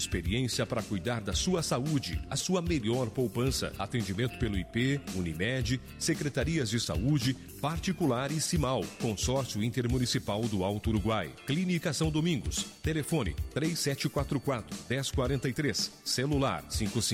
Experiência para cuidar da sua saúde, a sua melhor poupança. Atendimento pelo IP, Unimed, Secretarias de Saúde, Particular e Cimal. Consórcio Intermunicipal do Alto Uruguai. Clínica São Domingos. Telefone 3744-1043. Celular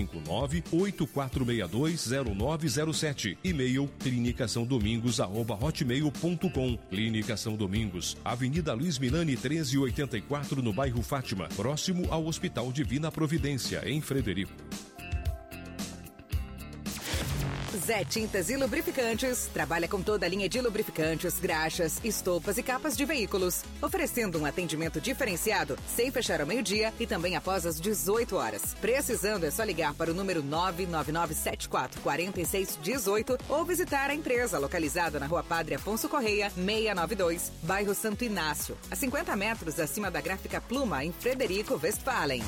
559-8462-0907. E-mail clinicasaodomingos@hotmail.com. Clínica São Domingos, Avenida Luiz Milani 1384, no bairro Fátima, próximo ao Hospital Divina Providência, em Frederico. Zé Tintas e Lubrificantes trabalha com toda a linha de lubrificantes, graxas, estopas e capas de veículos, oferecendo um atendimento diferenciado sem fechar ao meio-dia e também após as 18 horas. Precisando, é só ligar para o número 99974-4618 ou visitar a empresa localizada na Rua Padre Afonso Correia, 692, bairro Santo Inácio, a 50 metros acima da Gráfica Pluma, em Frederico, Westphalen.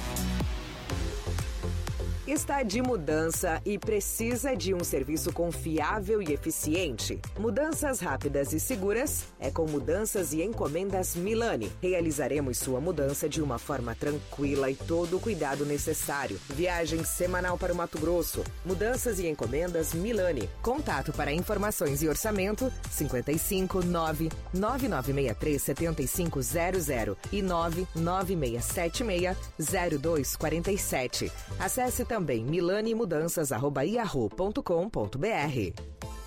Está de mudança e precisa de um serviço confiável e eficiente? Mudanças rápidas e seguras é com Mudanças e Encomendas Milani. Realizaremos sua mudança de uma forma tranquila e todo o cuidado necessário. Viagem semanal para o Mato Grosso. Mudanças e Encomendas Milani. Contato para informações e orçamento 559-9963-7500 e 99676-0247. Acesse também milanimudanças@yahoo.com.br.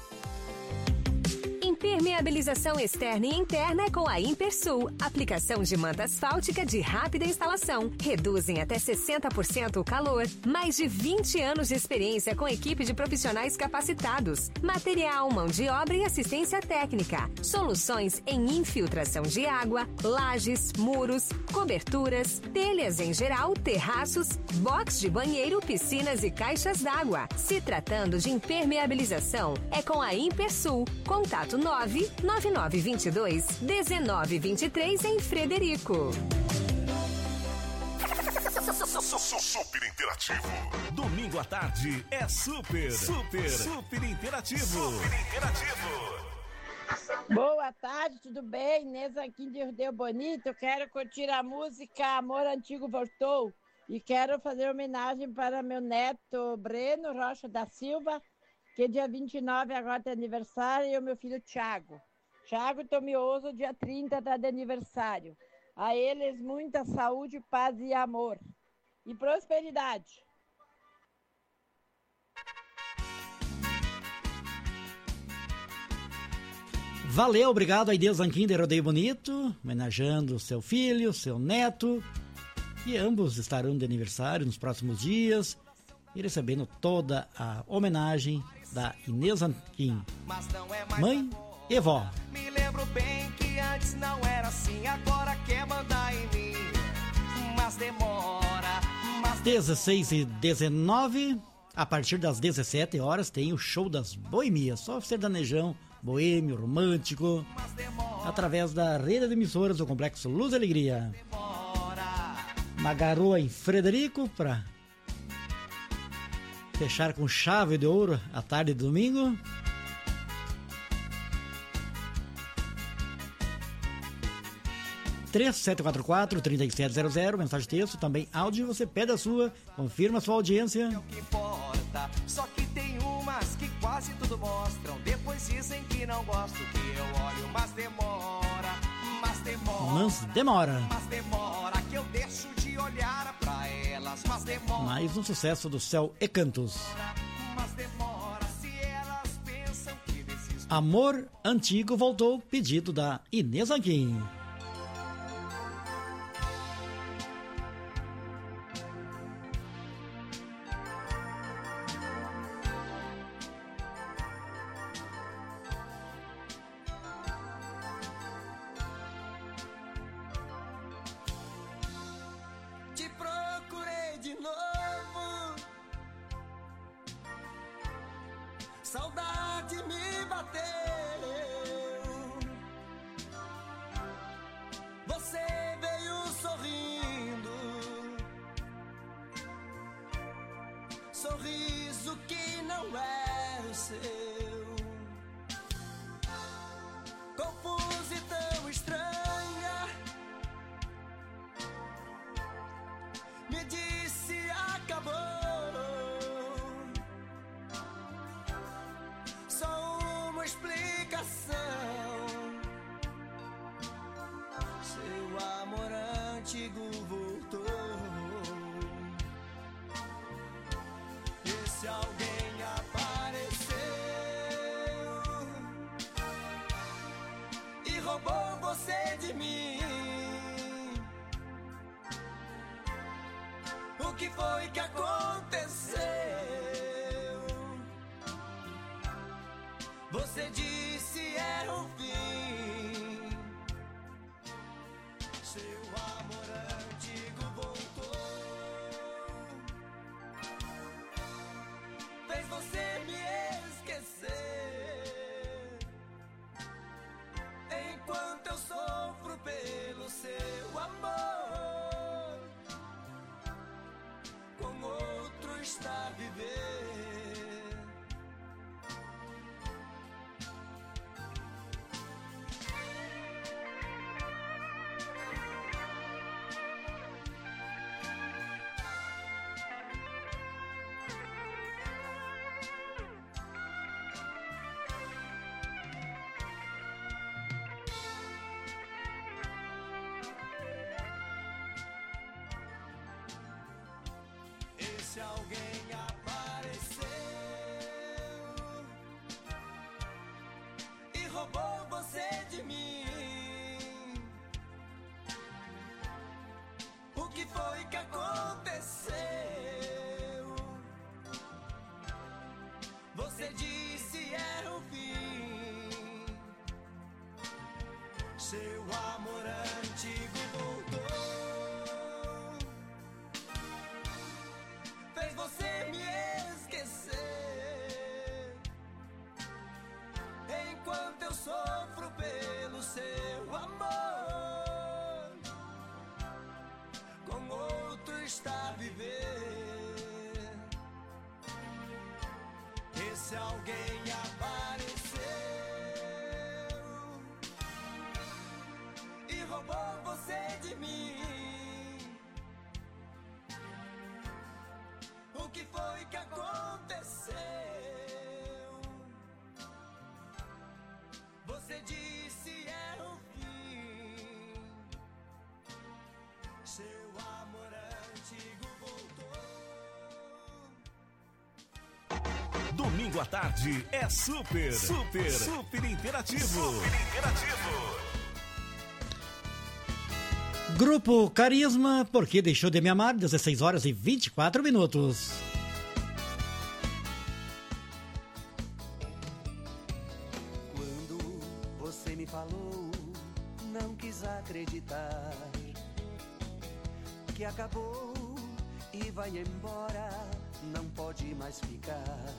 Impermeabilização externa e interna é com a Impersul. Aplicação de manta asfáltica de rápida instalação. Reduzem até 60% o calor. Mais de 20 anos de experiência com equipe de profissionais capacitados. Material, mão de obra e assistência técnica. Soluções em infiltração de água, lajes, muros, coberturas, telhas em geral, terraços, box de banheiro, piscinas e caixas d'água. Se tratando de impermeabilização, é com a Impersul. Contato 99922-1923 em Frederico. Super interativo. Domingo à tarde é super interativo. Super interativo. Boa tarde, tudo bem? Inês aqui de Rio Bonito. Eu quero curtir a música Amor Antigo Voltou. E quero fazer homenagem para meu neto Breno Rocha da Silva, que dia 29 agora tem aniversário, e o meu filho Thiago. Thiago Tomioso, dia 30 está de aniversário. A eles muita saúde, paz e amor. E prosperidade. Valeu, obrigado a Inês Zanquim de Rodeio Bonito, homenageando seu filho, seu neto. E ambos estarão de aniversário nos próximos dias e recebendo toda a homenagem da Inês Zanquim, mãe e vó. Me lembro bem que antes não era assim, agora quer mandar em mim, mas demora. 16h19, a partir das 17 horas tem o show das boemias, só sertanejão, boêmio, romântico, através da rede de emissoras do Complexo Luz e Alegria. Na Garoa, em Frederico, para fechar com chave de ouro a tarde de domingo. (3744-3700), mensagem de texto, também áudio, você pede a sua, confirma a sua audiência. É o que importa, só que tem umas que quase tudo mostram, depois dizem que não gosto, que eu olho, mas demora, mas demora que eu deixo de olhar pra elas, mas demora. Mais um sucesso do Céu e Cantos. Mas demora, se elas pensam que desisto. Amor Antigo voltou, pedido da Inês Zanquim. Saudade me bateu. Você veio sorrindo, sorriso que não é o seu, confusa e tão estranha. Me diz O que foi que aconteceu? Você disse era o fim. Seu amor antigo voltou. Fez você me esquecer. Enquanto eu sofro pelo seu amor, com outro está a viver. Se alguém apareceu e roubou você de mim, o que foi que aconteceu? Você disse era o fim. Seu amor antigo voltou. Fez você me esquecer. Enquanto eu sofro pelo seu amor, com outro está a viver. Esse alguém apareceu e roubou você de mim. O que foi que aconteceu? Você disse era o fim. Seu amor antigo voltou. Domingo à tarde é super interativo. Super interativo. Grupo Carisma, porque deixou de me amar, 16 horas e 24 minutos. Quando você me falou, não quis acreditar que acabou e vai embora, não pode mais ficar.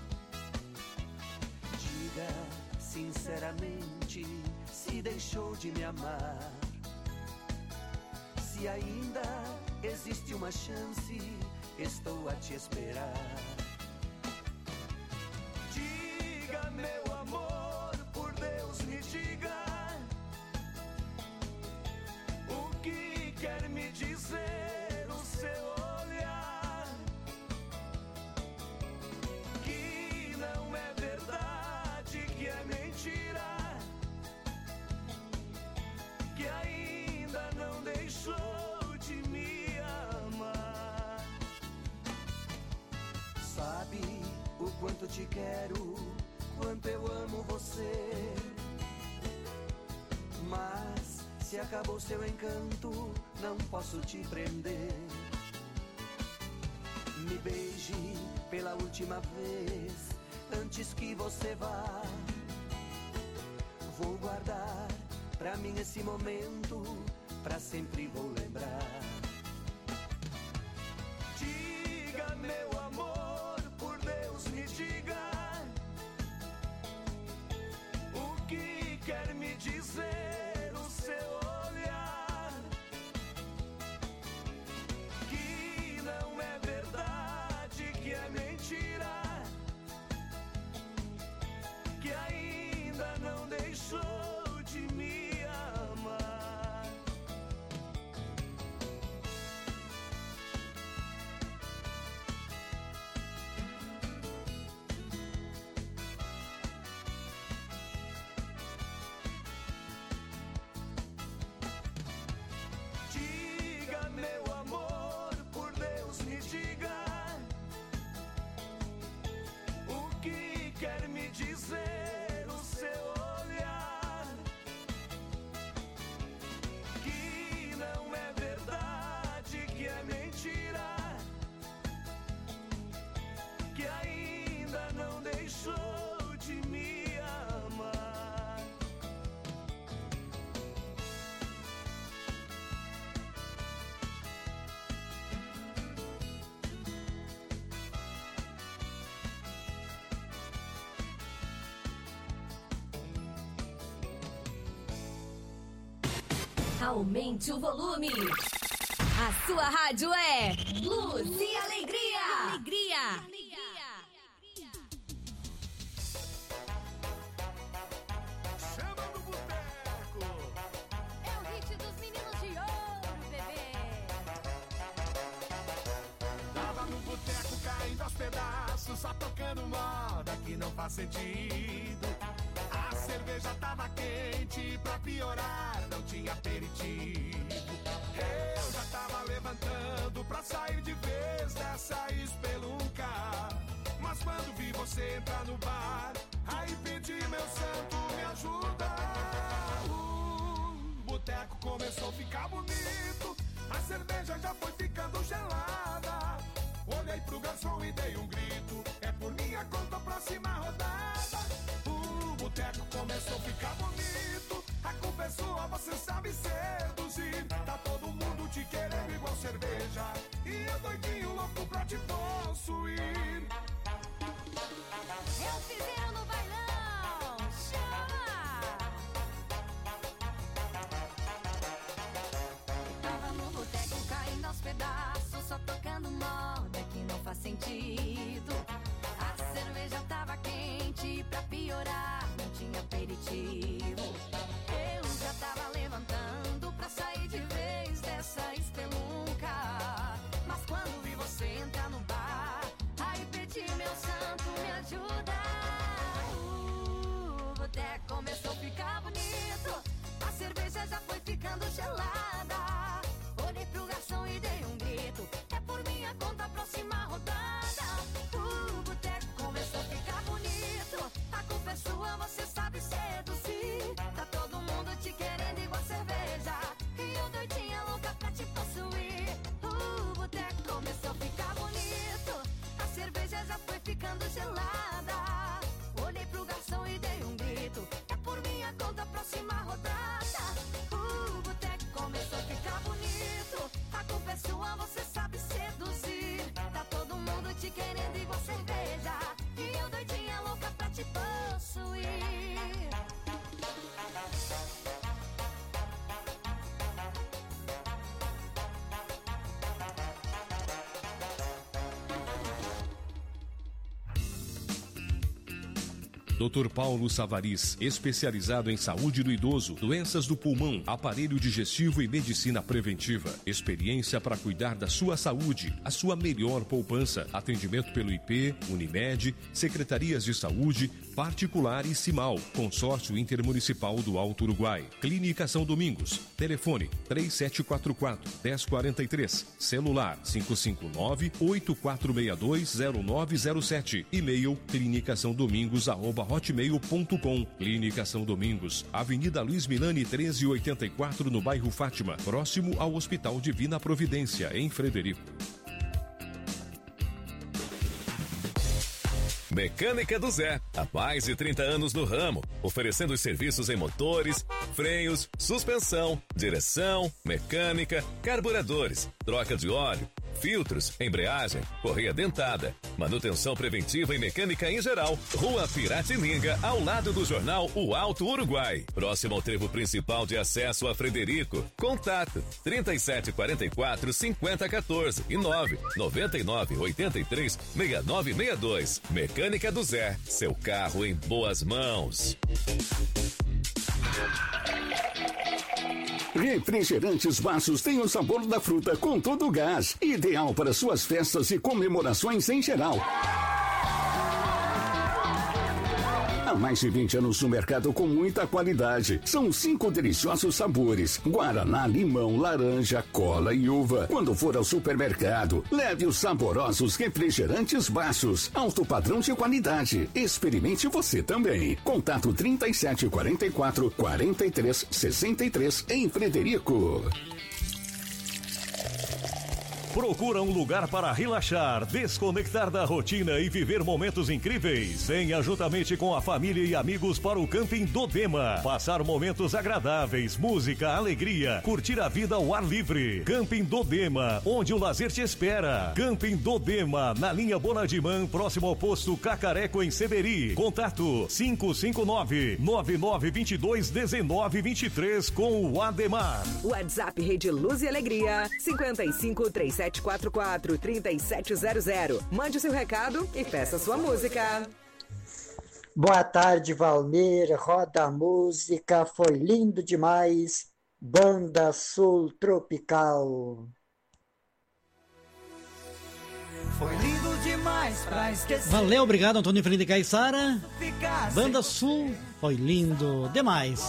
Diga sinceramente se deixou de me amar. Se ainda existe uma chance, estou a te esperar. Diga, meu amor, por Deus me diga o que quer me dizer o seu olhar. Que não é verdade, que é mentira, que ainda não deixou de me amar. Sabe o quanto te quero, quanto eu amo você. Mas se acabou seu encanto, não posso te prender. Me beije pela última vez, antes que você vá. Vou guardar pra mim esse momento, pra sempre vou lembrar. Diga, meu amor, por Deus me diga o que quer me dizer o seu olhar. Que não é verdade, que é mentira, que ainda não deixou de me amar. Aumente o volume. A sua rádio é Luz e Alegria. Alegria. Chama no boteco. É o hit dos meninos de ouro, bebê. Tava no boteco caindo aos pedaços, só tocando moda que não faz sentido. A cerveja tava quente, pra piorar não tinha aperitivo. Eu já tava levantando pra sair de vez dessa espelunca. Mas quando vi você entrar no bar, aí pedi meu santo, me ajuda. O boteco começou a ficar bonito, a cerveja já foi ficando gelada. Olhei pro garçom e dei um grito, é por minha conta a próxima rodada. O boteco começou a ficar bonito, a culpa é sua, você sabe seduzir. Tá todo mundo te querendo igual cerveja, e eu doidinho louco pra te possuir. Eu fizeram no bailão, chama! Tava no boteco caindo aos pedaços, só tocando moda que não faz sentido. A cerveja tava quente, pra piorar não tinha aperitivo. Eu já tava levantando pra sair de vez dessa espelunca. Mas quando vi você entrar no bar, aí pedi meu santo, me ajuda. O boteco começou a ficar bonito, a cerveja já foi ficando gelada. Olhei pro garçom e dei um grito, é por minha conta a próxima rodada. O boteco começou a ficar bonito, a culpa é sua, você sabe seduzir. Tá todo mundo te querendo igual cerveja, e eu doidinha louca pra te possuir. O boteco começou a ficar bonito, a cerveja já foi ficando gelada. Olhei pro garçom e dei um grito, é por minha conta a próxima rodada. O boteco começou a ficar bonito, a culpa é sua, você sabe seduzir. Tá todo mundo te querendo igual cerveja, e eu doidinha louca pra te possuir. Dr. Paulo Savariz, especializado em saúde do idoso, doenças do pulmão, aparelho digestivo e medicina preventiva. Experiência para cuidar da sua saúde, a sua melhor poupança. Atendimento pelo IP, Unimed, Secretarias de Saúde, Particular e Cimal, Consórcio Intermunicipal do Alto Uruguai. Clínica São Domingos. Telefone 3744-1043. Celular 559-8462-0907. E-mail clinicasaodomingos@hotmail.com. Clínica São Domingos, Avenida Luiz Milani 1384, no bairro Fátima, próximo ao Hospital Divina Providência, em Frederico. Mecânica do Zé, há mais de 30 anos no ramo, oferecendo os serviços em motores, freios, suspensão, direção, mecânica, carburadores, troca de óleo, filtros, embreagem, correia dentada, manutenção preventiva e mecânica em geral. Rua Piratininga, ao lado do jornal O Alto Uruguai, próximo ao trevo principal de acesso a Frederico. Contato 3744-5014 e 99983-6962. Mecânica do Zé, seu carro em boas mãos. Refrigerantes Baços tem o sabor da fruta com todo o gás. Ideal para suas festas e comemorações em geral. Há mais de 20 anos no mercado com muita qualidade. São 5 deliciosos sabores: guaraná, limão, laranja, cola e uva. Quando for ao supermercado, leve os saborosos refrigerantes Baços. Alto padrão de qualidade. Experimente você também. Contato 3744-4363 em Frederico. Procura um lugar para relaxar, desconectar da rotina e viver momentos incríveis. Venha juntamente com a família e amigos para o Camping Dodema. Passar momentos agradáveis, música, alegria, curtir a vida ao ar livre. Camping Dodema, onde o lazer te espera. Camping Dodema, na linha Bonadimã, próximo ao posto Cacareco, em Seberi. Contato 559-9922-1923 com o Ademar. WhatsApp Rede Luz e Alegria 55-3744-3700. Mande seu recado e peça sua música. Boa tarde, Valmir. Roda a música, foi lindo demais. Banda Sul Tropical. Foi lindo demais pra esquecer. Valeu, obrigado, Antônio Felipe Caissara. Banda Sul, foi lindo demais.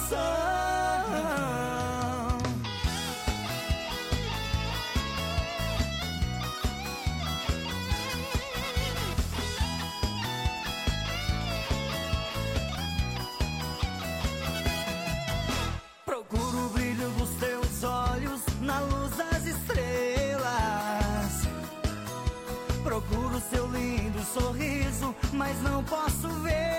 Procuro o brilho dos teus olhos na luz das estrelas. Procuro seu lindo sorriso, mas não posso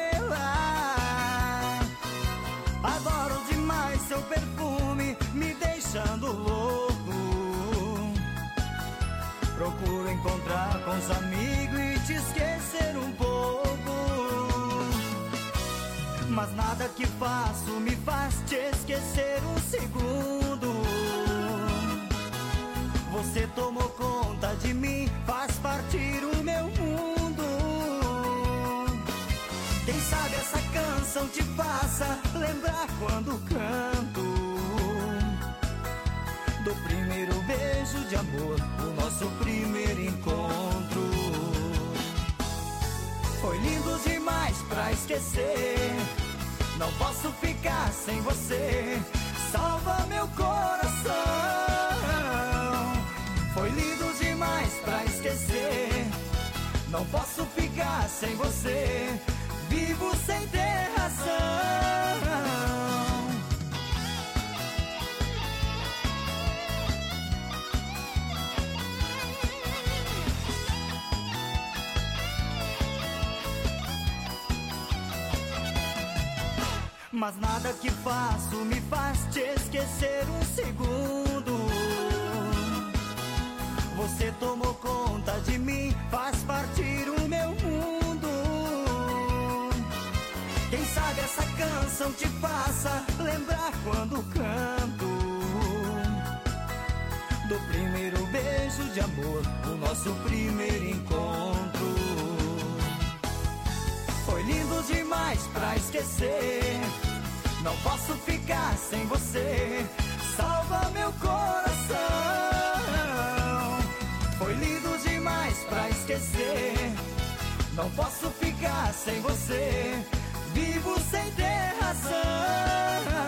vê-la. Adoro demais seu perfume, me deixando louco. Procuro encontrar com os amigos e te esquecer um pouco. Mas nada que faço me faz te esquecer um segundo. Você tomou conta de mim, faz partir o meu mundo. Quem sabe essa canção te faça lembrar quando canto do primeiro beijo de amor, do nosso primeiro encontro. Foi lindo demais pra esquecer. Não posso ficar sem você. Salva meu coração. Foi lindo demais pra esquecer. Não posso ficar sem você. Vivo sem ter razão. Mas nada que faço me faz te esquecer um segundo. Você tomou conta de mim, faz partir o meu mundo. Quem sabe essa canção te faça lembrar quando canto do primeiro beijo de amor, do nosso primeiro encontro. Foi lindo demais pra esquecer. Não posso ficar sem você. Salva meu coração. Foi lindo demais pra esquecer. Não posso ficar sem você. Vivo sem ter razão.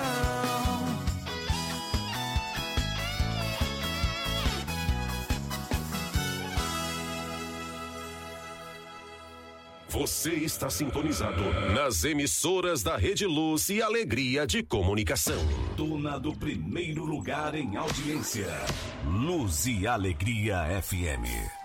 Você está sintonizado nas emissoras da Rede Luz e Alegria de Comunicação. Dona do primeiro lugar em audiência. Luz e Alegria FM.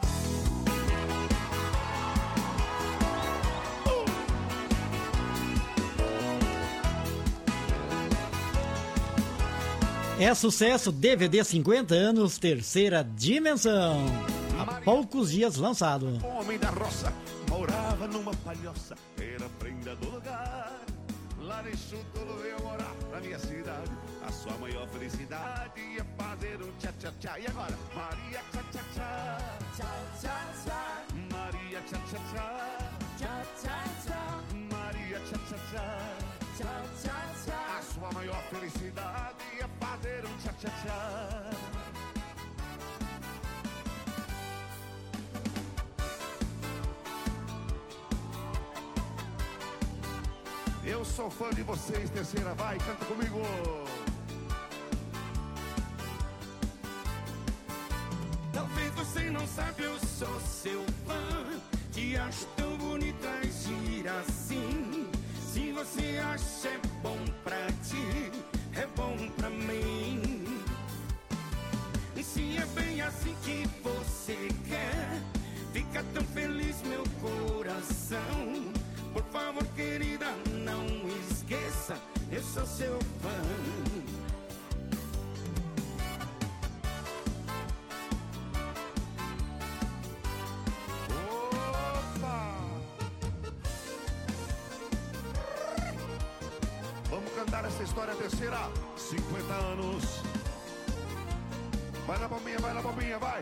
É sucesso, DVD 50 anos, terceira dimensão. Há poucos dias lançado. Homem da roça, morava numa palhoça, era prenda do lugar. Lá em Chutulo veio morar na minha cidade. A sua maior felicidade é fazer um tchá-tchá-tchá. E agora? Maria tchá-tchá-tchá, tchá-tchá-tchá. Maria tchá-tchá-tchá, tchá-tchá-tchá. Maria tchá-tchá-tchá, tchá-tchá-tchá. A sua maior felicidade é fazer um tchá-tchá-tchá. Eu sou fã de vocês, terceira vai, canta comigo. Talvez você não sabe, eu sou seu fã. Te acho tão bonita e gira assim. Se você acha é bom pra ti, é bom pra mim. E se é bem assim que que você quer. Fica tão feliz meu coração. Por favor, querida, não esqueça, eu sou seu fã. Opa! Vamos cantar essa história terceira. 50 anos. Vai na bombinha, vai.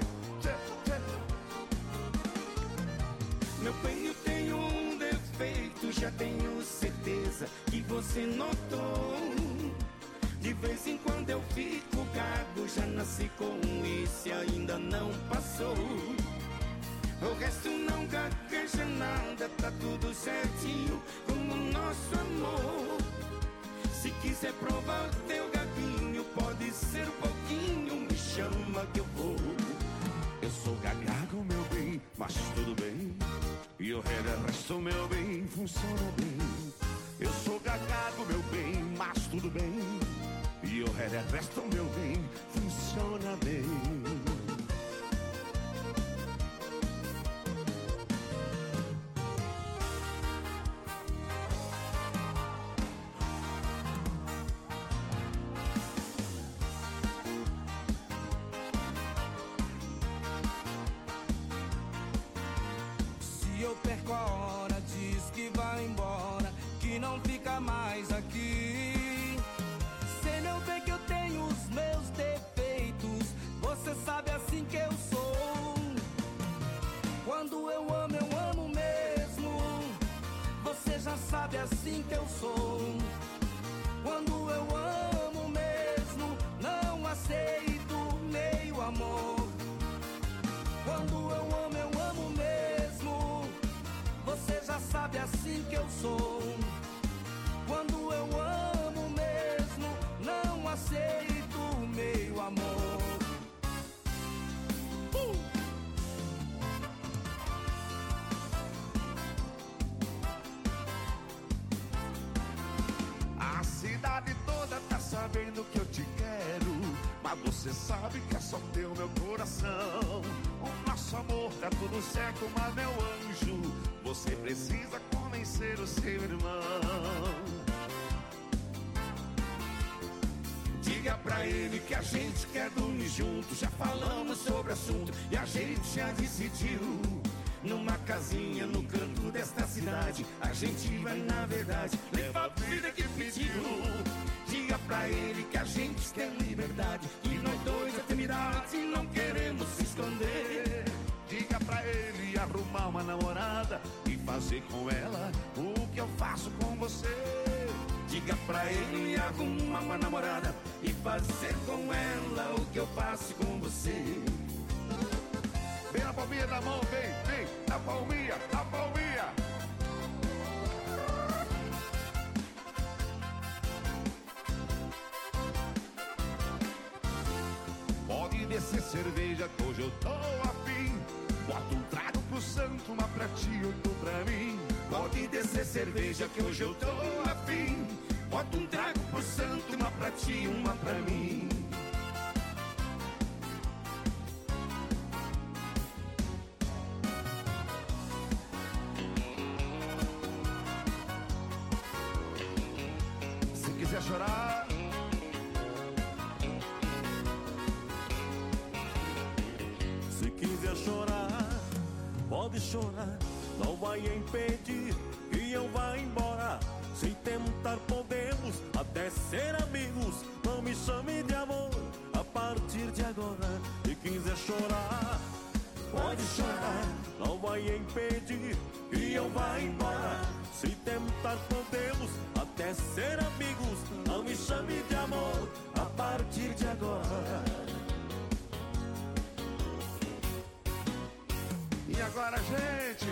Meu bem, eu tenho um defeito, já tenho certeza que você notou. De vez em quando eu fico gago, já nasci com isso e ainda não passou. O resto não gagueja nada, tá tudo certinho como o nosso amor. Se quiser provar teu gaguinho, pode ser um pouquinho, me chama que eu vou. Eu sou gagago, meu bem, mas tudo bem. E o resto, meu bem, funciona bem. Eu sou gagago, meu bem, mas tudo bem. E o resto, meu bem, funciona bem. Eu perco a hora, diz que vai embora, que não fica mais aqui. Sei, meu bem, que eu tenho os meus defeitos, você sabe assim que eu sou. Quando eu amo mesmo, você já sabe assim que eu sou. Quando eu amo mesmo, não aceito meio amor. Quando eu amo mesmo, você já sabe assim que eu sou. Quando eu amo mesmo, não aceito meio amor. A cidade toda tá sabendo que eu te quero, mas você sabe que é só teu meu coração. O nosso amor tá tudo certo, mas meu anjo, você precisa convencer o seu irmão. Diga pra ele que a gente quer dormir junto. Já falamos sobre o assunto e a gente já decidiu. Numa casinha no canto desta cidade, a gente vai, na verdade, levar a vida que pediu. Diga pra ele que a gente quer liberdade, que nós dois é temeridade e não queremos se esconder. Diga pra ele arrumar uma namorada e fazer com ela o que eu faço com você. Diga pra ele arrumar uma namorada e fazer com ela o que eu faço com você. Vem na palminha da mão, vem, na palminha, na palminha. Pode descer cerveja que hoje eu tô afim. Bota um trago pro santo, uma pra ti, outro pra mim. Pode descer cerveja que hoje eu tô afim. Bota um trago pro santo, uma pra ti, uma pra mim. Se quiser chorar, se quiser chorar, pode chorar, não vai impedir que eu vá embora. Se tentar podemos até ser amigos, não me chame de amor a partir de agora. Se quiser chorar, pode chorar, não vai impedir que eu vá embora. Se tentar podemos até ser amigos, não me chame de amor a partir de agora. e agora, gente,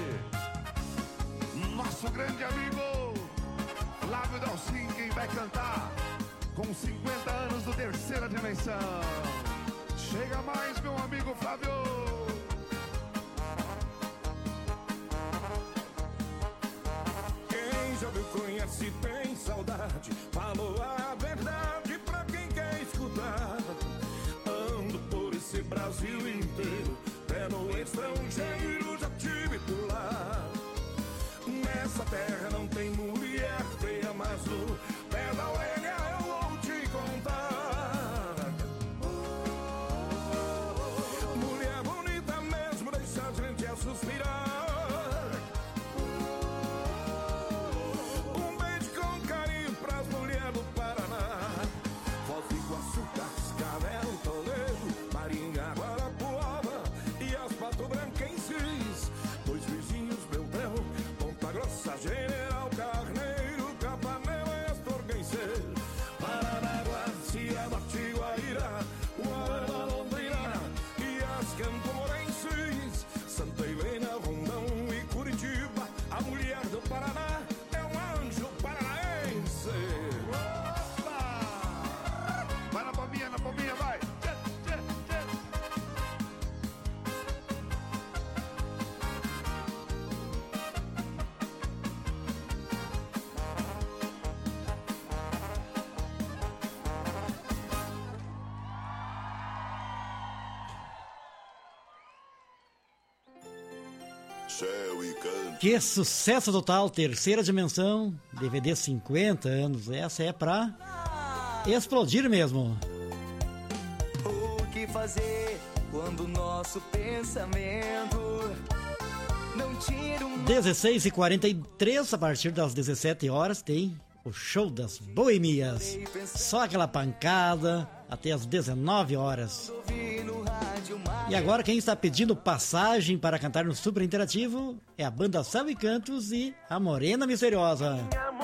nosso grande amigo Flávio Dalcin, quem vai cantar com 50 anos do Terceira Dimensão. Chega mais, meu amigo Flávio. Quem já me conhece tem saudade, falou a verdade pra quem quer escutar. Ando por esse Brasil inteiro terra não tem mulher feia, mas o pé da orelha eu vou te contar. Mulher bonita mesmo, deixa a gente a suspirar. Um beijo com carinho pras mulheres do Paraná. Foz do Iguaçu, Cascavel, Toledo, Maringá, Guarapuava e as Pato Branquenses. Dois vizinhos, Beltrão, Ponta Grossa, General Carneiro, Capanema e Astorguense. Paranaguá, Cianorte, Guaíra, Guarda, Londrina e as Campomorenses. Santa Helena, Rondão e Curitiba. A mulher do Paraná é um anjo paranaense. Opa! Vai na pombinha, vai! Céu e canto. Que sucesso total, Terceira Dimensão, DVD 50 anos. Essa é pra explodir mesmo. O que fazer quando o nosso pensamento não tira um... 16h43, a partir das 17 horas tem o show das boemias. Só aquela pancada até as 19 horas. E agora quem está pedindo passagem para cantar no Super Interativo é a banda Céu e Cantos e a Morena Misteriosa.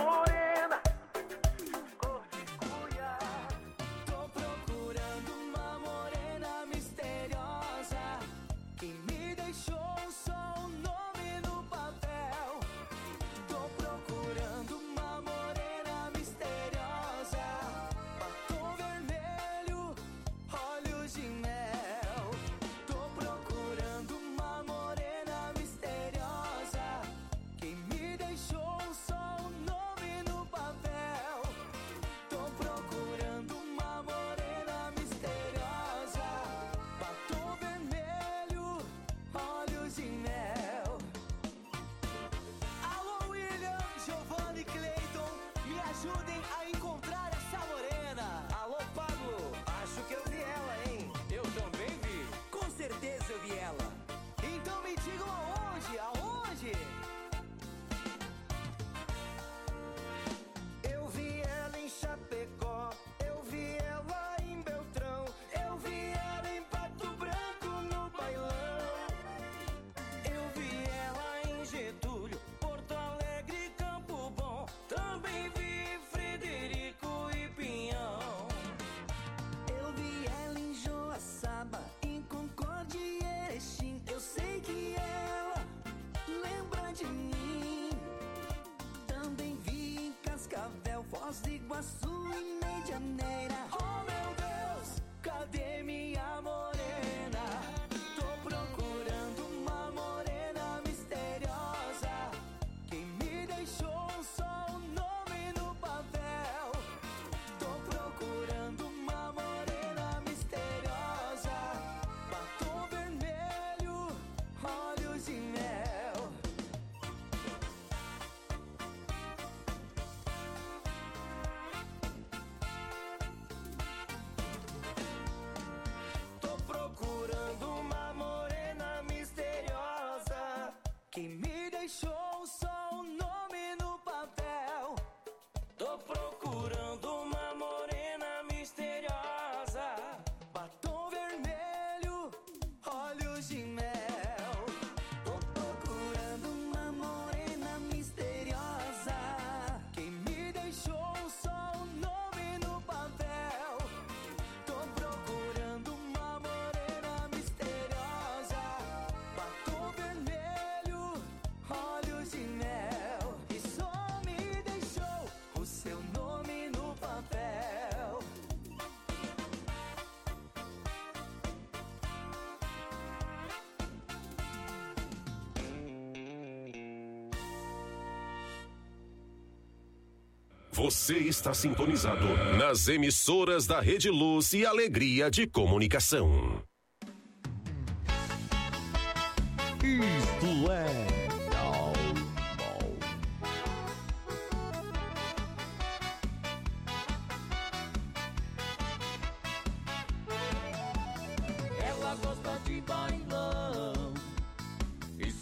Foz do Iguaçu e Medianeira. Oh meu Deus, cadê minha morena? Tô procurando uma morena misteriosa. Quem me deixou só o nome no papel. Tô procurando uma morena misteriosa. Batom vermelho, olhos de mel. Quem me deixou só o nome no papel. Tô procurando uma morena misteriosa. Batom vermelho, olhos de mel. Tô procurando uma morena misteriosa. Quem me deixou só o nome no papel. Tô procurando uma morena misteriosa. Batom vermelho, olhos de mel. E só me deixou o seu nome no papel. Você está sintonizado nas emissoras da Rede Luz e Alegria de Comunicação. Isto é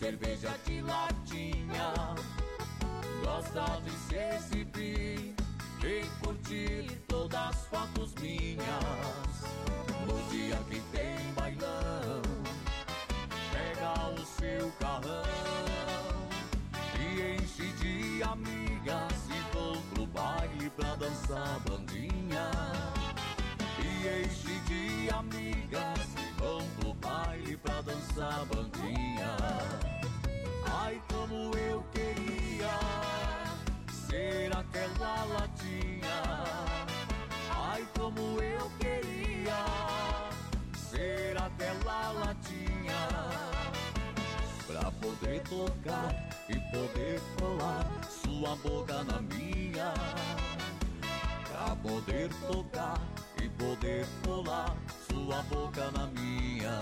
cerveja de latinha. Gosta de se exibir e curtir todas as fotos minhas. No dia que tem bailão, pega o seu carrão e enche de amigas e vou pro baile pra dançar bandinha. E enche de amigas e vão pro baile pra dançar bandinha. Ai, como eu queria ser aquela latinha. Ai, como eu queria ser aquela latinha. Pra poder tocar e poder colar sua boca na minha. Pra poder tocar e poder colar sua boca na minha.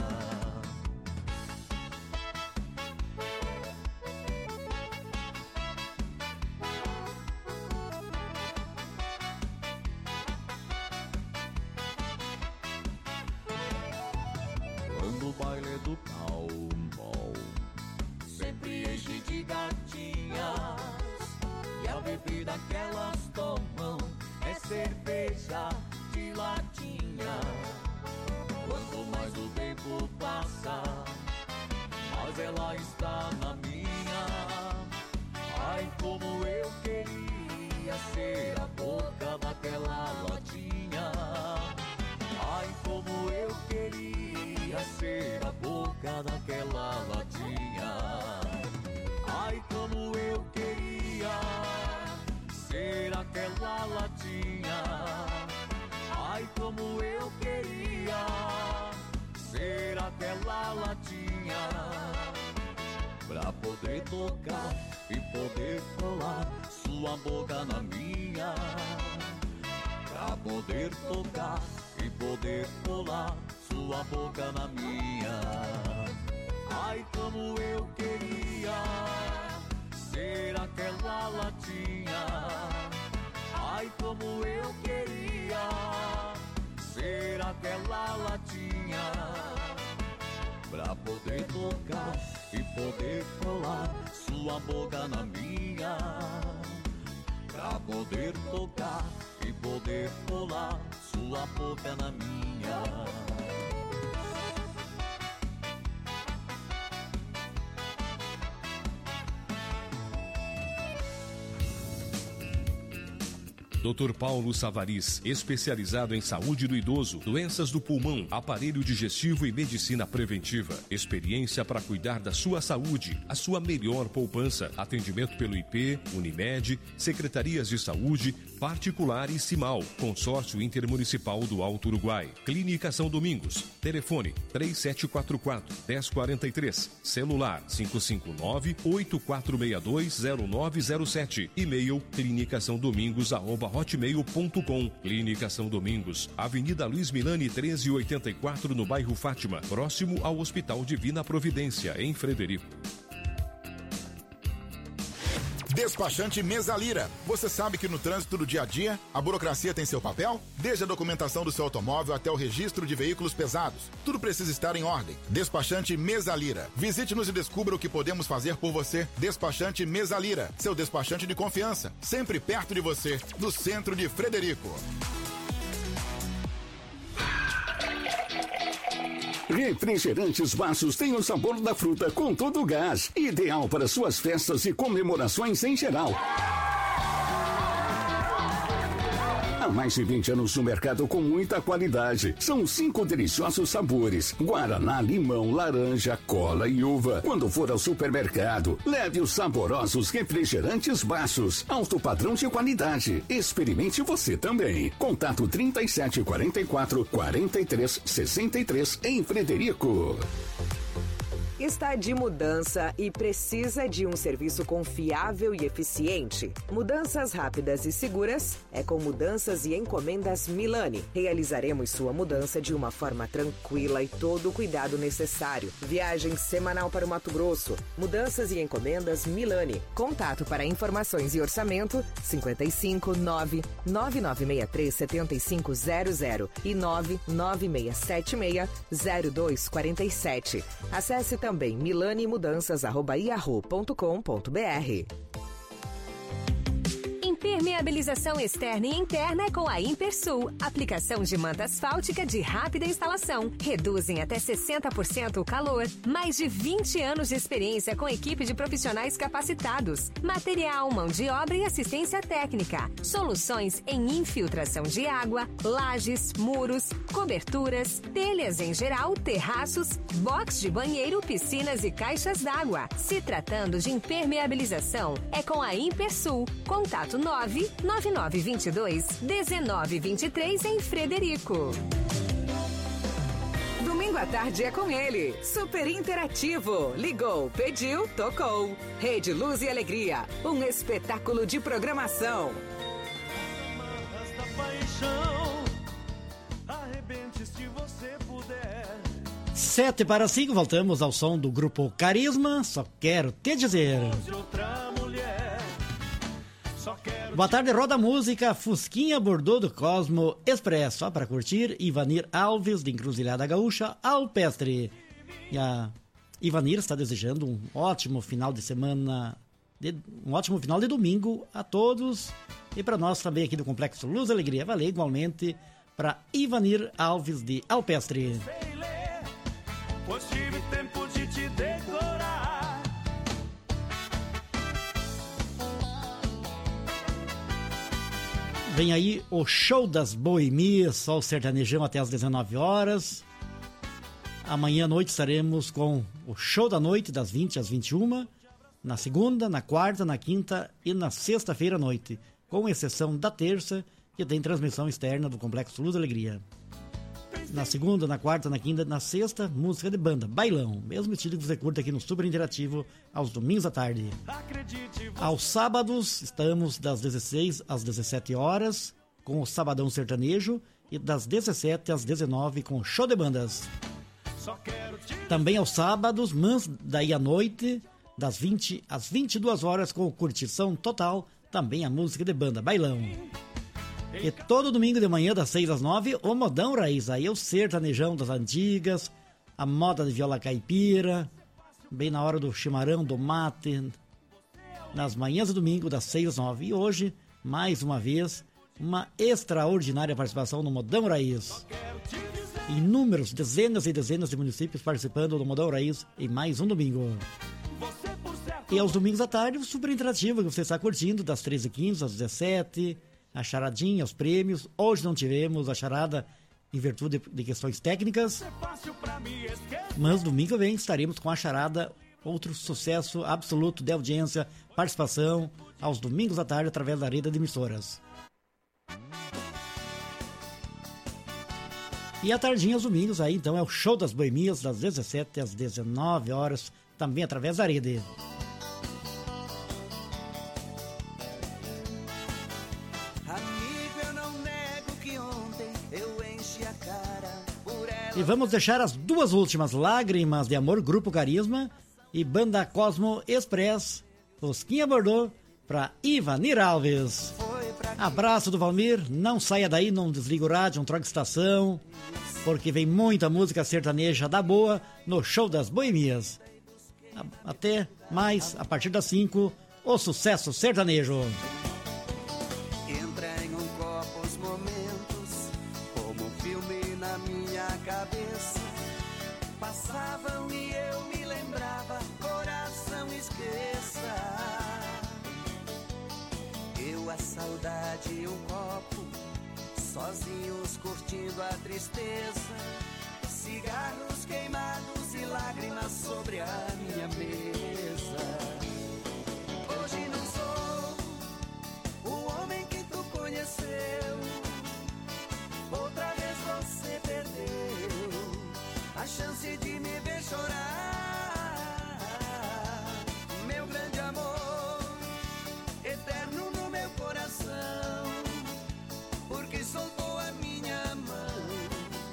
Quando o baile do cowboy sempre enche de gatinhas e a bebida que elas tomam é cerveja de latinha. Quanto mais o tempo passa, mais ela está na minha. Ai, como eu queria ser a boca daquela latinha. Ai, como eu queria ser a boca daquela latinha. Ai, como eu queria ser aquela latinha. Ai, como eu queria ser aquela latinha. Pra poder tocar e poder colar sua boca na minha. Pra poder tocar e poder colar sua boca na minha. Ai, como eu queria ser aquela latinha. Ai, como eu queria ser aquela latinha. Pra poder tocar e poder colar sua boca na minha. Pra poder tocar e poder colar sua boca na minha. Dr. Paulo Savariz, especializado em saúde do idoso, doenças do pulmão, aparelho digestivo e medicina preventiva. Experiência para cuidar da sua saúde, a sua melhor poupança. Atendimento pelo IP, Unimed, Secretarias de Saúde, Particular e Cimal. Consórcio Intermunicipal do Alto Uruguai. Clínica São Domingos. Telefone 3744-1043. Celular 559-8462-0907. E-mail clinicasaodomingos@hotmail.com. Clínica São Domingos, Avenida Luiz Milani 1384, no bairro Fátima, próximo ao Hospital Divina Providência, em Frederico. Despachante Mesalira. Você sabe que no trânsito do dia a dia, a burocracia tem seu papel? Desde a documentação do seu automóvel até o registro de veículos pesados. Tudo precisa estar em ordem. Despachante Mesalira. Visite-nos e descubra o que podemos fazer por você. Despachante Mesalira. Seu despachante de confiança. Sempre perto de você. Do centro de Frederico. Refrigerantes Baços tem o sabor da fruta com todo o gás. Ideal para suas festas e comemorações em geral. Há mais de 20 anos no mercado com muita qualidade. São 5 deliciosos sabores: guaraná, limão, laranja, cola e uva. Quando for ao supermercado, leve os saborosos refrigerantes Baços. Alto padrão de qualidade. Experimente você também. Contato 3744-4363 em Frederico. Está de mudança e precisa de um serviço confiável e eficiente? Mudanças rápidas e seguras é com Mudanças e Encomendas Milani. Realizaremos sua mudança de uma forma tranquila e todo o cuidado necessário. Viagem semanal para o Mato Grosso. Mudanças e Encomendas Milani. Contato para informações e orçamento 55-99963-7500 e 99676-0247. Acesse também também milanemudanças@yahoo.com.br. Impermeabilização externa e interna é com a Impersul. Aplicação de manta asfáltica de rápida instalação. Reduzem até 60% o calor. Mais de 20 anos de experiência com equipe de profissionais capacitados. Material, mão de obra e assistência técnica. Soluções em infiltração de água, lajes, muros, coberturas, telhas em geral, terraços, box de banheiro, piscinas e caixas d'água. Se tratando de impermeabilização, é com a Impersul. Contato 99922-1923 em Frederico. Domingo à tarde é com ele. Super interativo. Ligou, pediu, tocou. Rede Luz e Alegria. Um espetáculo de programação. 4:55, voltamos ao som do grupo Carisma. Só quero te dizer. Boa tarde, roda música, Fusquinha Bordeaux do Cosmo Express, só para curtir. Ivanir Alves, de Encruzilhada Gaúcha, Alpestre. E a Ivanir está desejando um ótimo final de semana, um ótimo final de domingo a todos. E para nós também aqui do Complexo Luz e Alegria. Valeu igualmente para Ivanir Alves, de Alpestre. Pois tive tempo de te decorar. Vem aí o show das boemias, só o sertanejão até às 19 horas. Amanhã à noite estaremos com o show da noite, das 20 às 21. Na segunda, na quarta, na quinta e na sexta-feira à noite. Com exceção da terça, que tem transmissão externa do Complexo Luz e Alegria. Na segunda, na quarta, na quinta, na sexta, música de banda, bailão. Mesmo estilo que você curta aqui no Super Interativo, aos domingos à tarde. Aos sábados, estamos das 16 às 17 horas, com o Sabadão Sertanejo, e das 17 às 19 com show de bandas. Também aos sábados, mas daí à noite, das 20 às 22 horas, com curtição total, também a música de banda, bailão. E todo domingo de manhã, das 6 às 9, o modão raiz. Aí é o sertanejão das antigas, a moda de viola caipira, bem na hora do chimarrão, do mate, nas manhãs de domingo, das 6 às 9. E hoje, mais uma vez, uma extraordinária participação no modão raiz. Inúmeros, dezenas e dezenas de municípios participando do modão raiz em mais um domingo. E aos domingos à tarde, o Super Interativo, que você está curtindo, das 13h15 às 17h. A charadinha, os prêmios. Hoje não tivemos a charada em virtude de questões técnicas. Mas domingo vem estaremos com a charada, outro sucesso absoluto de audiência, participação, aos domingos à tarde através da rede de emissoras. E à tardinha, aos domingos, aí então é o show das boemias, das 17 às 19 horas, também através da rede. E vamos deixar as duas últimas, Lágrimas de Amor, Grupo Carisma e Banda Cosmo Express, Fusquinha Bordeaux, para Ivanir Alves. Abraço do Valmir, não saia daí, não desliga o rádio, não troca estação, porque vem muita música sertaneja da boa no show das boemias. Até mais, a partir das 5, o sucesso sertanejo. Passavam e eu me lembrava, coração esqueça. Eu, a saudade e um copo, sozinhos curtindo a tristeza. Cigarros queimados e lágrimas sobre a minha mesa. Hoje não sou o homem que tu conheceu. Outra vez você perdeu a chance de me ver chorar. Meu grande amor, eterno no meu coração, porque soltou a minha mão,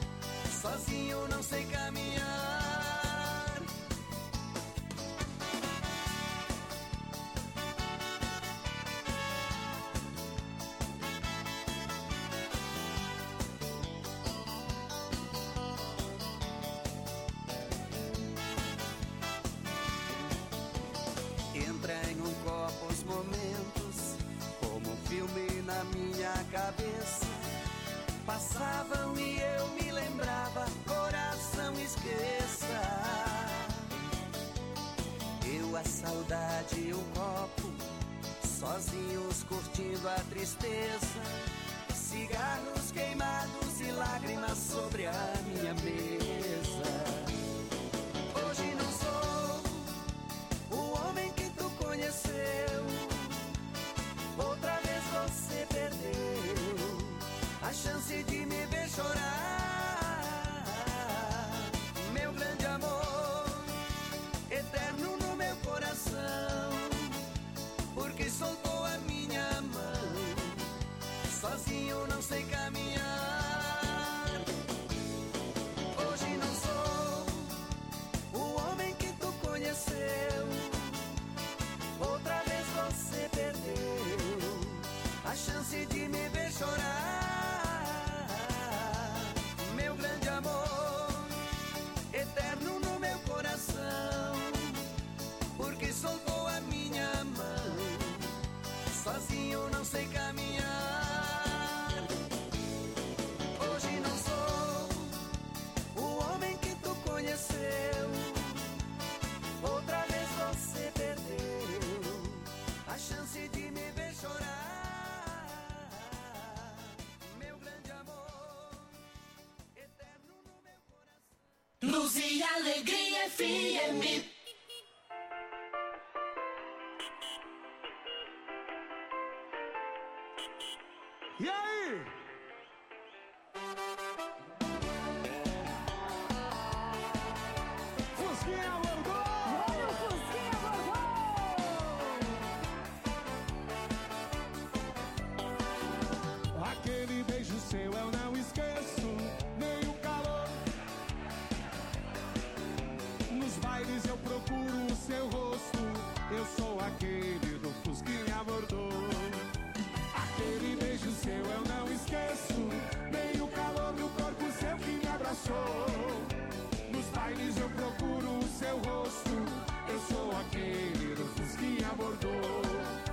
sozinho não sei caminhar. na minha cabeça passavam e eu me lembrava, coração esqueça. Eu, a saudade e o copo, sozinhos curtindo a tristeza, cigarros queimados e lágrimas sobre a minha mesa. Hoje não sou o homem que tu conheceu, outra vez você perdeu a chance de me ver chorar. Meu grande amor, eterno no meu coração, porque soltou a minha mão, sozinho não sei caminhar. Hoje não sou o homem que tu conheceu, outra vez você perdeu a chance de me ver chorar. Meu grande amor, eterno no meu coração, porque soltou a minha mão, sozinho não sei caminhar. Hoje não sou o homem que tu conheceu, outra vez você perdeu a chance de me ver chorar. Meu grande amor, eterno no meu coração. Luz e Alegria FM. E aí? Fusquinha voltou! Olha o Fusquinha voltou! Aquele beijo seu eu não esqueço, nem o calor. Nos bailes eu procuro o seu rosto, eu sou aquele do Fusquinha voltou. Aquele beijo seu eu não esqueço, nem o calor do corpo seu que me abraçou. Nos bailes eu procuro o seu rosto, eu sou aquele do Fusquinha Bordeaux.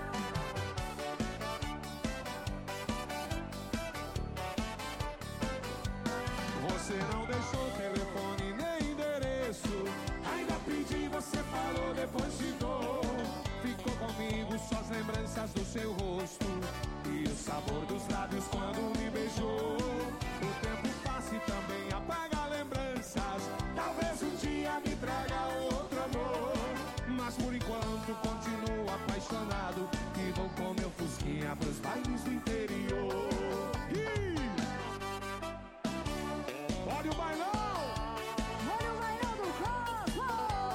Você não deixou telefone nem endereço, ainda pedi, você falou, depois te dou. Ficou comigo só as lembranças do seu rosto e o sabor dos lábios quando me beijou. O tempo passa e também apaga lembranças, talvez um dia me traga outro amor, mas por enquanto continuo apaixonado e vou com meu Fusquinha pros bailes do interior. Olha o bailão! Olha o bailão do Coco!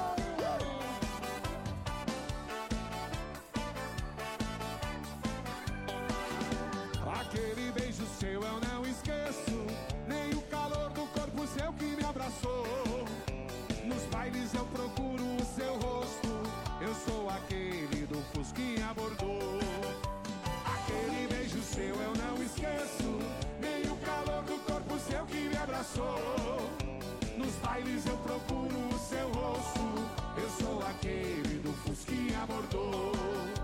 Aquele beijo seu eu não esqueço, nem o calor do corpo seu que me abraçou. Nos bailes eu procuro o seu rosto, eu sou aquele do Fusquinha Bordeaux. Aquele beijo seu eu não esqueço, nem o calor do corpo seu que me abraçou. Nos bailes eu procuro o seu rosto, eu sou aquele do Fusquinha Bordeaux.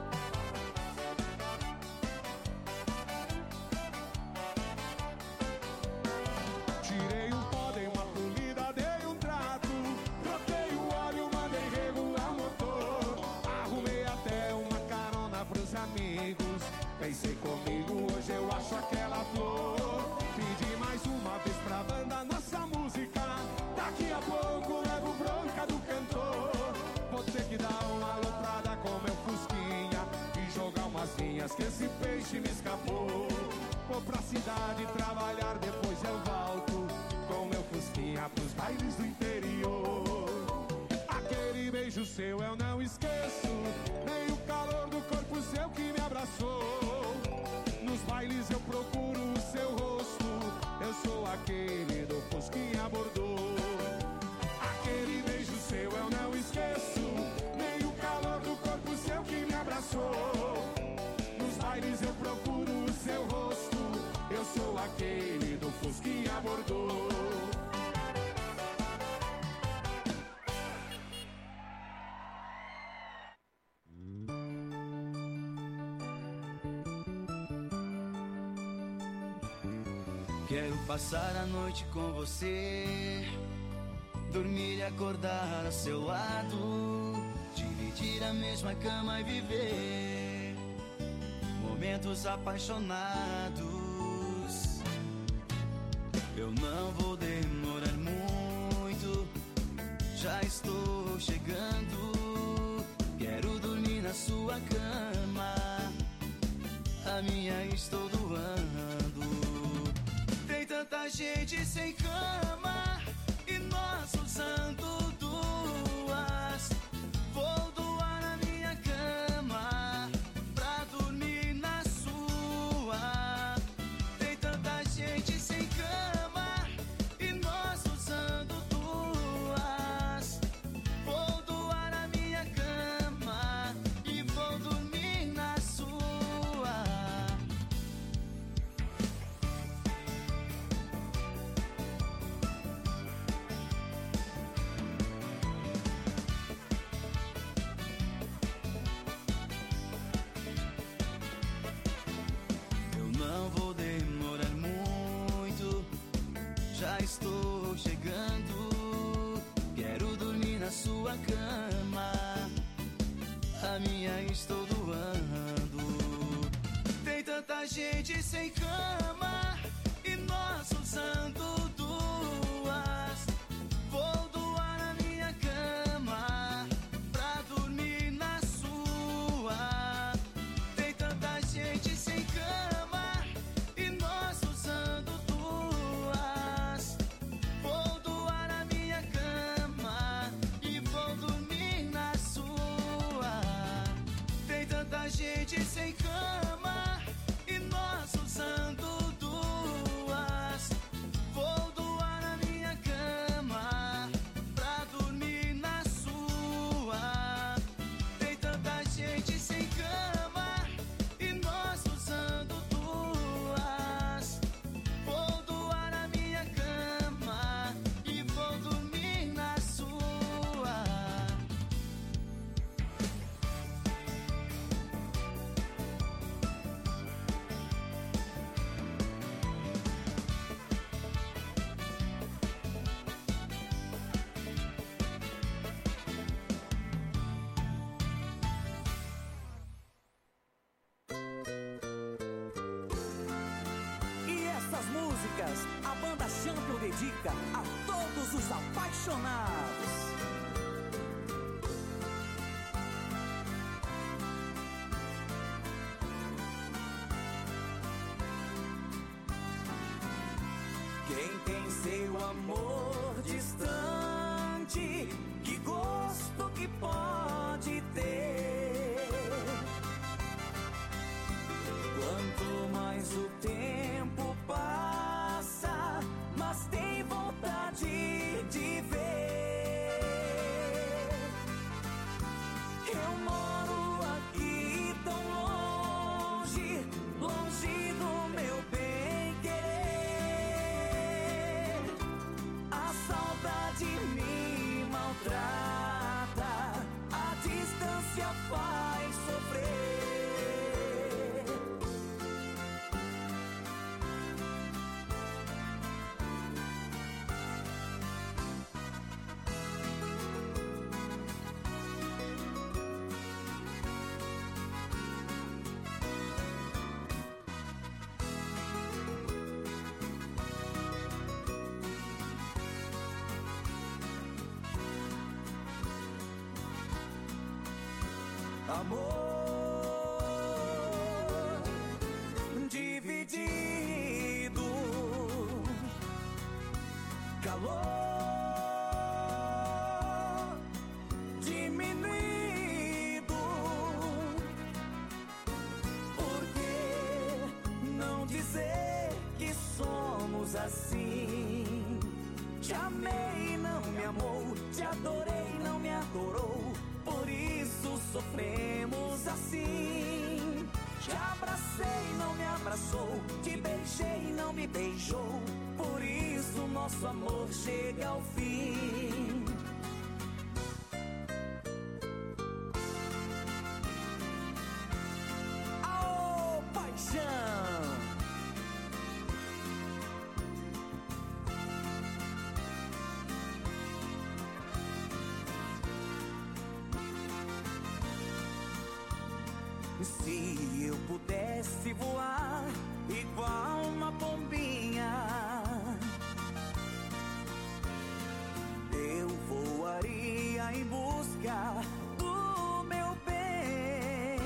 Tirei um pó, dei uma polida, dei um trato, troquei o óleo, mandei regular o motor, arrumei até uma carona pros amigos. Pensei comigo, hoje eu acho aquela flor. Pedi mais uma vez pra banda nossa música, daqui a pouco levo bronca do cantor. Vou ter que dar uma aloprada com meu Fusquinha e jogar umas linhas que esse peixe me escapou. Vou pra cidade trabalhar, depois eu volto com meu Fusquinha pros bailes do interior. Aquele beijo seu eu não esqueço, nem o calor do corpo seu que me abraçou. Nos bailes eu procuro o seu rosto, eu sou aquele do Fusquinha Bordeaux. Aquele beijo seu eu não esqueço, nem o calor do corpo seu que me abraçou. Nos bailes eu procuro o seu rosto, eu sou aquele do Fusquinha Bordeaux. Quero passar a noite com você, dormir e acordar ao seu lado, dividir a mesma cama e viver momentos apaixonados. Eu não vou demorar muito, já estou chegando. Quero dormir na sua cama, a minha estou doando. Tem tanta gente sem cama e nós usando duas. Vou doar a minha cama pra dormir na sua. Tem tanta gente sem cama e nós usando duas. Vou doar a minha cama e vou dormir na sua. Não vou demorar muito, já estou chegando. Quero dormir na sua cama, a minha estou doando. Tem tanta gente sem cama e nós usando duas. Vou doar a minha cama pra dormir na sua. Tem tanta gente sem cama e nós usando duas. Vou doar a minha cama e vou dormir na sua. Tem tanta gente sem cama e nós usando duas. Vou doar a minha cama pra dormir na sua. Tem tanta gente sem cama e nós usando duas. Vou doar a minha cama e vou dormir na sua. E essas músicas a banda Champion dedica a todos os apaixonados. Quem tem seu amor distante, que gosto que pode ter. Quanto mais o tempo passa, mas tem vontade de ver. Eu moro aqui tão longe, longe do meu bem querer. A saudade me maltrata, a distância faz sofrer. Amor dividido, calor diminuído. Por que não dizer que somos assim? Te amei, não me amou, te adorei, não me adorou. Por isso sofremos assim. Te abracei, não me abraçou, te beijei, não me beijou. Por isso nosso amor chega ao fim. Aô, paixão! Se eu pudesse voar igual uma pombinha, eu voaria em busca do meu bem.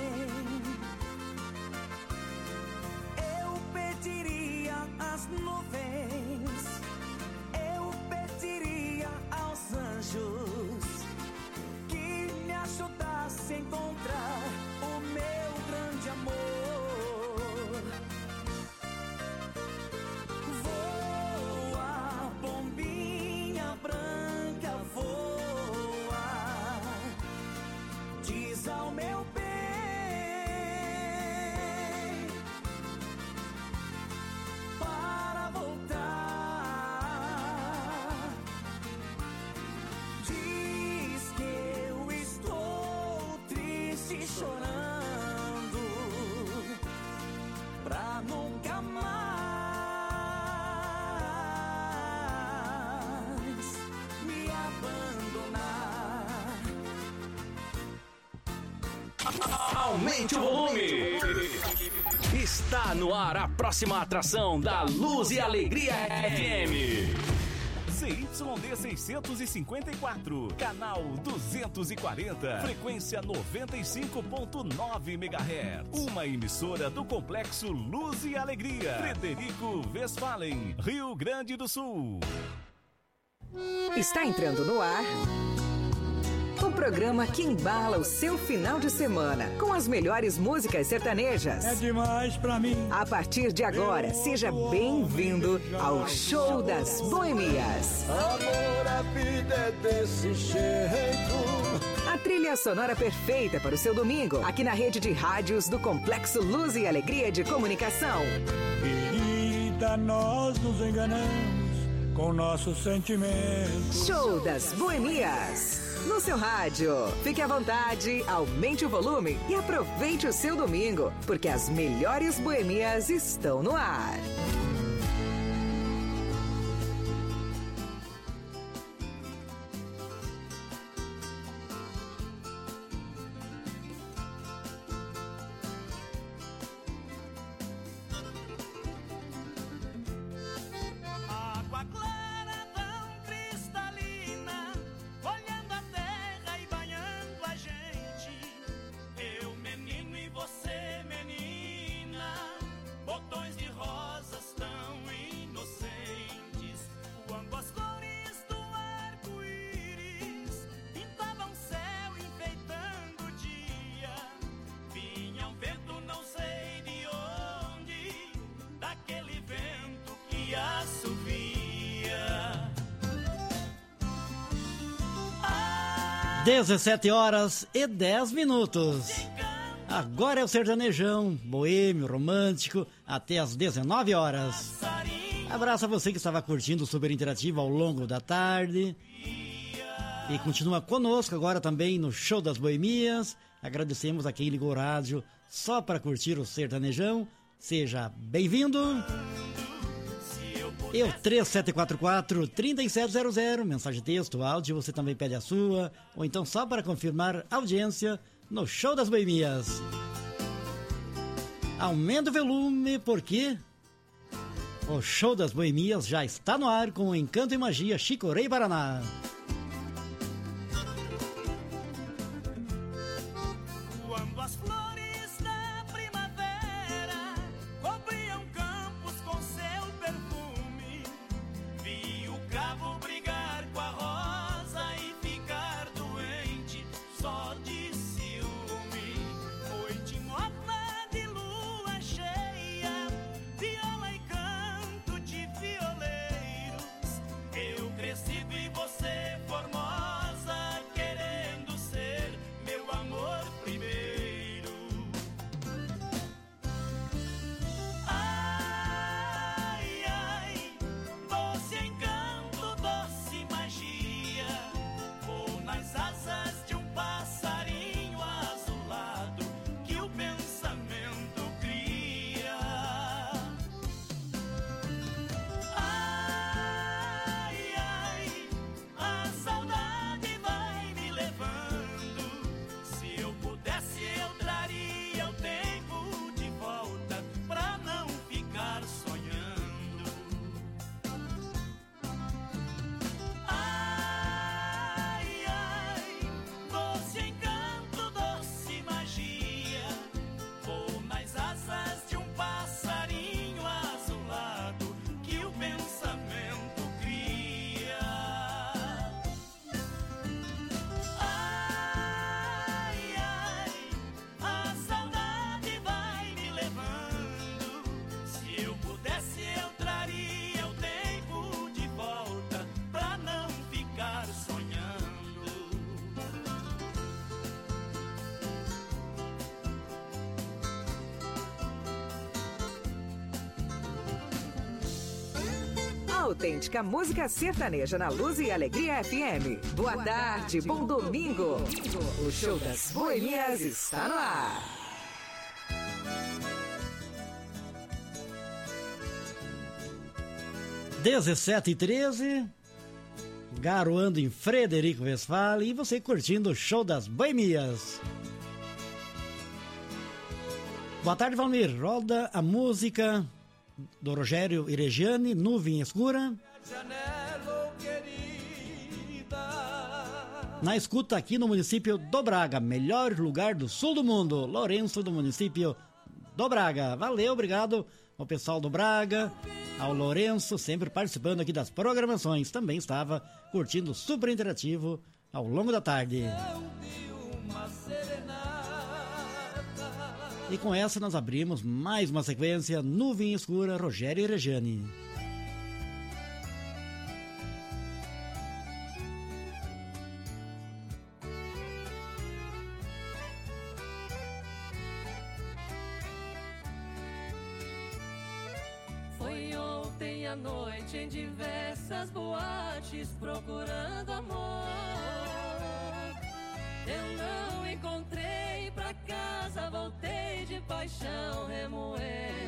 Eu pediria às nuvens, eu pediria aos anjos que me ajudassem a encontrar o meu grande amor. Voa, pombinha branca, voa, diz ao meu bem, para voltar. Diz que eu estou triste, chorando, pra nunca mais me abandonar. Aumente o volume. Está no ar a próxima atração da Luz e Alegria FM. CYD 654, canal 240, frequência 95.9 MHz. Uma emissora do Complexo Luz e Alegria, Frederico Westphalen, Rio Grande do Sul. Está entrando no ar o programa que embala o seu final de semana com as melhores músicas sertanejas. É demais pra mim. A partir de agora, seja bem-vindo ao Show das Boemias. Amor, a vida é desse jeito. A trilha sonora perfeita para o seu domingo, aqui na rede de rádios do Complexo Luz e Alegria de Comunicação. Querida, nós nos enganamos com nossos sentimentos. Show das Boemias. No seu rádio. Fique à vontade, aumente o volume e aproveite o seu domingo, porque as melhores boemias estão no ar. Água clara, tão cristalina, olhando a terra e banhando a gente. Eu, menino, e você, menina, botões de rosas tão inocentes. Quando as cores do arco-íris pintavam o céu, enfeitando o dia, vinha um vento, não sei de onde, daquele vento que assovia. 17h10. Agora é o sertanejão, boêmio, romântico, até às 19h. Abraço a você que estava curtindo o Super Interativo ao longo da tarde. E continua conosco agora também no Show das Boemias. Agradecemos a quem ligou o rádio só para curtir o sertanejão. Seja bem-vindo. Eu 3744-3700, mensagem de texto, áudio, você também pede a sua, ou então só para confirmar audiência no Show das Boemias. Aumenta o volume porque o Show das Boemias já está no ar com o Encanto e Magia Chicorei Paraná. Quando as flores da primavera cobriam campos com seu perfume, vi o cravo brigar com a rosa e ficar doente só de ciúme. Noite morna de lua cheia, viola e canto de violeiros. Eu crescido e você formosa, querendo ser meu amor primeiro. autêntica música sertaneja na Luz e Alegria FM. Boa tarde, bom domingo. O show das boemias está no ar. Dezessete e 13, garoando em Frederico Westphalen e você curtindo o show das boemias. Boa tarde, Valmir. Roda a música do Rogério e Regiane, Nuvem Escura. Na escuta aqui no município do Braga, melhor lugar do sul do mundo. Lourenço, do município do Braga. Valeu, obrigado ao pessoal do Braga, ao Lourenço, sempre participando aqui das programações. Também estava curtindo o Super Interativo ao longo da tarde. E com essa nós abrimos mais uma sequência, Nuvem Escura, Rogério e Regiane. Foi ontem à noite em diversas boates procurando amor. Eu não encontrei, pra casa voltei de paixão remoendo.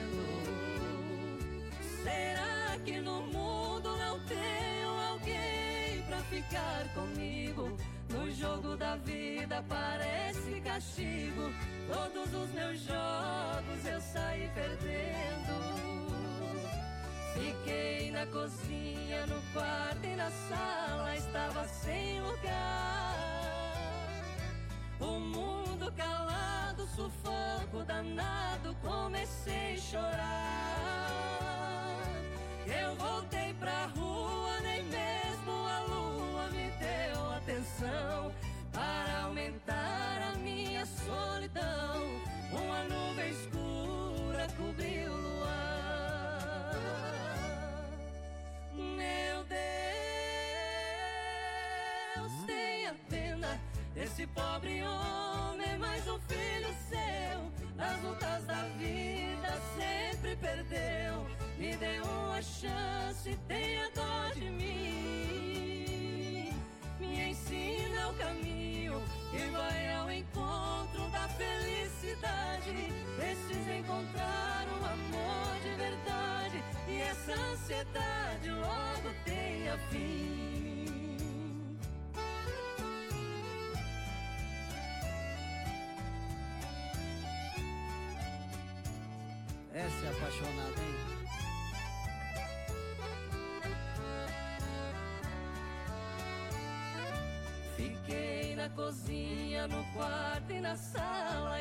Será que no mundo não tenho alguém pra ficar comigo? No jogo da vida parece castigo. Todos os meus jogos eu saí perdendo. Fiquei na cozinha, no quarto e na sala, estava sem lugar. O mundo calado, sufoco danado, comecei a chorar. Eu voltei pra rua, nem mesmo a lua me deu atenção. Para aumentar a minha solidão, uma nuvem escura cobriu o luar. Meu Deus, tenha pena desse pobre homem, mais um filho seu. Nas lutas da vida sempre perdeu. Me dê uma chance, tenha dó de mim. Me ensina o caminho que vai ao encontro da felicidade. Preciso encontrar um amor de verdade, e essa ansiedade logo tenha fim. Essa é apaixonada, hein? Fiquei na cozinha, no quarto e na sala,